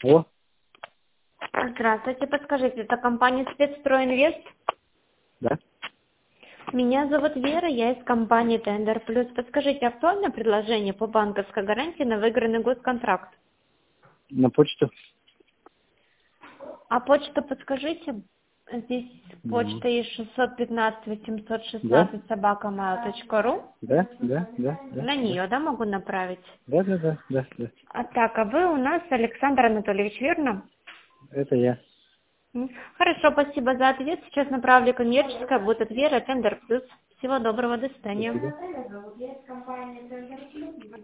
Алло? Здравствуйте, подскажите, это компания «Спецстройинвест»? Да? Меня зовут Вера, я из компании «Тендер Плюс». Подскажите, актуальное предложение по банковской гарантии на выигранный госконтракт? На почту? А почту подскажите? Здесь М. почта есть 615 Да? 816 собакамайл.ру. Да? Да? Да? Да? На Да? нее, да, могу направить? Да, да, да, да, да. А вы у нас Александр Анатольевич, верно? Это я. Хорошо, спасибо за ответ. Сейчас направлю коммерческое, будет от Вера, Тендер Плюс. Всего доброго, до свидания. Спасибо.